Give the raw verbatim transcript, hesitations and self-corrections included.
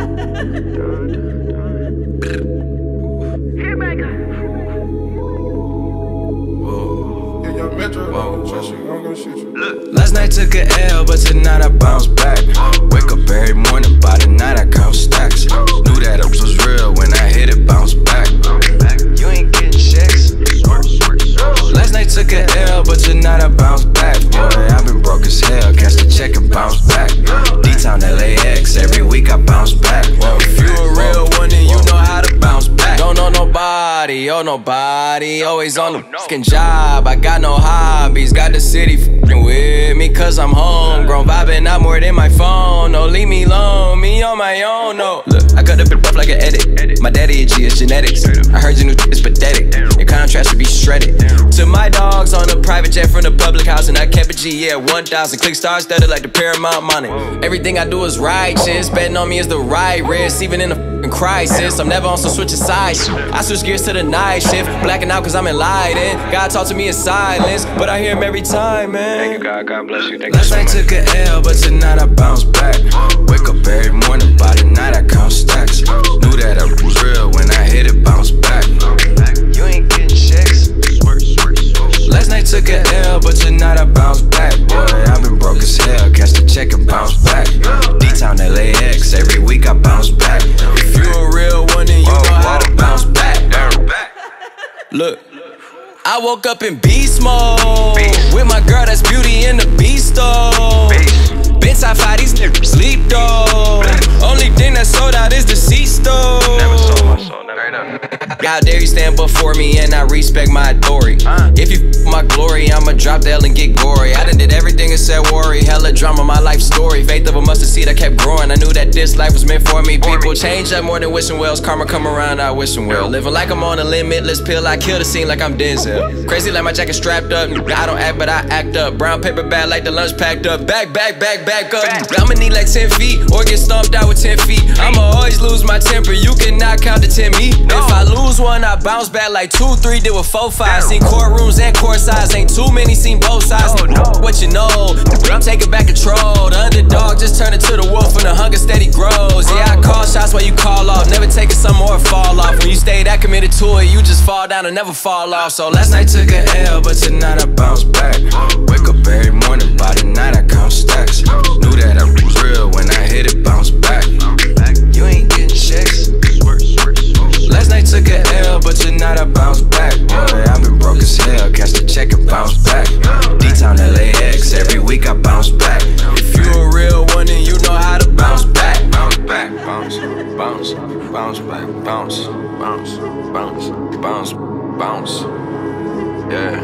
Last night took a L, but tonight I bounce back. Wake up every morning, by the night I count stacks. Knew that it was real when I hit it, bounce back. You ain't getting checks. Last night took a L, but tonight I bounce back. Boy, I've been broke as hell, catch the check and bounce back. D-Town L A X, every week I bounce back. Whoa, if you a real one, then you know how to bounce back. Don't know nobody, oh nobody, always on the fucking job. I got no hobbies, got the city fucking with me, cause I'm homegrown, vibing out more than my phone. No, leave me alone, me on my own, no. Look, I cut up it rough like an edit. My daddy a G, it's genetics. I heard your new is pathetic. Your contrast should be shredded. To my dogs on a private jet from the public house, and I kept a G, yeah, one thousand. Click stars studded like the Paramount money. Everything I do is righteous, betting on me is the right risk, even in a fucking crisis. I'm never on some switching sides. I switch gears to the night shift, blacking out cause I'm enlightened. God talk to me in silence, but I hear him every time, man. Thank you, God. God bless you. Thank Last you so night much. took a L, but tonight I bounce back. Wake up every morning, by the night I count stacks. Knew that I was real when I hit it, bounce back. You ain't getting checks. Last night took a L, but tonight I bounce back. Boy, I've been broke as hell, catch the check and bounce back. D-Town L A X, every week I bounce back. If you a real one, then you know how to bounce back. Look, I woke up in beast mode with my girl, that's Beauty and the Beast though. Been top five, these niggas sleep though. Only thing that sold out is the C-store. Never sold my soul, never enough. How dare you stand before me and I respect my authority. If you f my glory, I'ma drop the L and get gory. I done did everything and said worry. Hella drama, my life story. Faith of a mustard seed, I kept growing. I knew that this life was meant for me. People change up more than wishing wells. Karma come around, I wishing well. Living like I'm on a limitless pill. I kill the scene like I'm Denzel. Crazy like my jacket strapped up. I don't act, but I act up. Brown paper bag like the lunch packed up. Back, back, back, back up. I'ma need like ten feet or get stomped out with ten feet. I'ma always lose my temper. You cannot count to ten me. If I lose one, I bounce back like two, three, did with four, five. Seen courtrooms and court sides, ain't too many, seen both sides. What you know, I'm taking back control. The underdog just turned into the wolf and the hunger steady grows. Yeah, I call shots while you call off, never taking some or fall off. When you stay that committed to it, you just fall down and never fall off. So last night took a L, but tonight I bounce back. Wake up every morning, by the night I count stacks. Knew that I was real when I hit it, bounce back. You ain't getting checks. Last night took a L, but tonight I bounce back. Boy, I've been broke as hell, catch the check and bounce back. D-Town L A X, every week I bounce back. If you a real one, then you know how to bounce back. Bounce back, bounce, bounce, bounce back, bounce, bounce, bounce, bounce, bounce. Yeah.